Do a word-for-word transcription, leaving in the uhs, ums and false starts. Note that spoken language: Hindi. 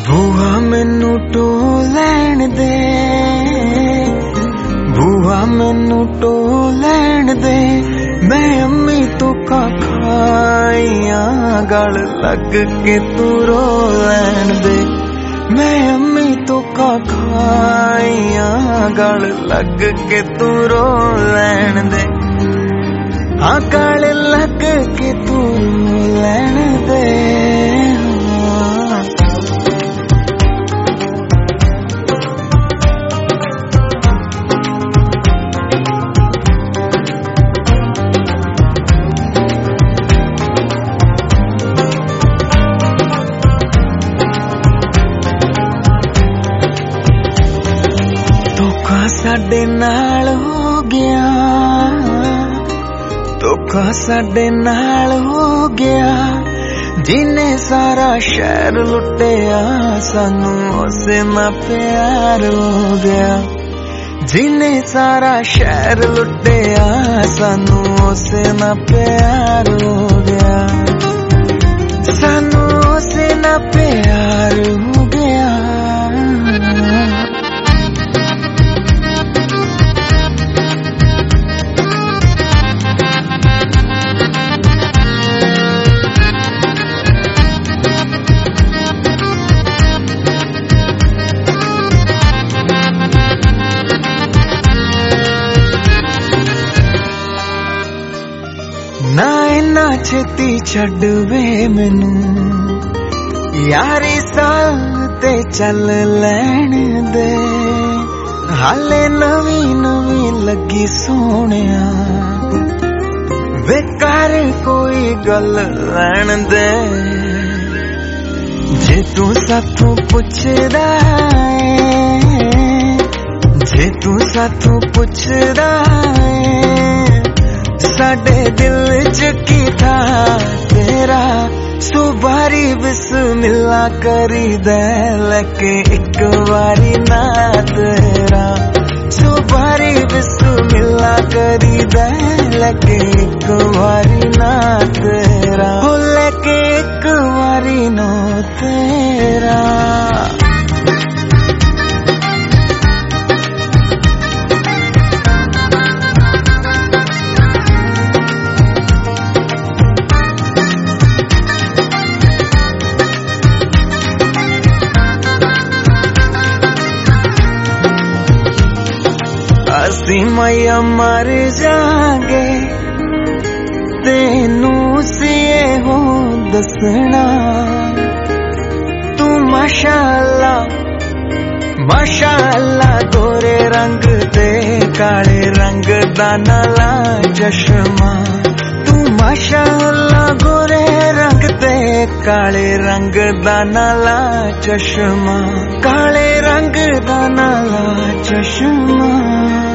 बूहा मैनू टो लैण दे, बूहा मैनू टो लैण दे, मैं अम्मी तो का खाइया गल लग के तू रो लैण दे, मैं अम्मी तो का खाइया गल लग के तू रो लैण दे, हाँ गल लग के तू रो लैण दे। धोखा साडे नाल हो गया, धोखा साडे नाल हो गया, जिन्हें सारा शहर लुटिया सानू उसे ना प्यार हो गया, जिन्हें सारा शहर लुटिया सानू उसे ना प्यार हो गया, सानू उसे ना प्यार हो गया। ना इन्ना छेती छड़ वे मैनू यारी साल ते चल लैण दे, हाले नवी नवी लगी सोनिया वे कर कोई गल लैण दे, जे तू साथों पुछदा है, जे तू साथों पुछदा है, साडे दिल च की था तेरा, सुबारी बिस्मिल्ला करी दे लके एक बारी ना तेरा, सुबारी बिस्मिल्ला करी दे लके एक बारी ना तेरा, हो लके एक बारी नो तेरा। असी मैया मर जागे तेनू सिए हो दसना, तू माशाअल्लाह माशाअल्लाह गोरे रंग दे काले रंग दा नाला चश्मा, तू माशाअल्लाह गोरे रंग दे काले रंग दा नाला चश्मा, काले रंग दा नाला चश्मा।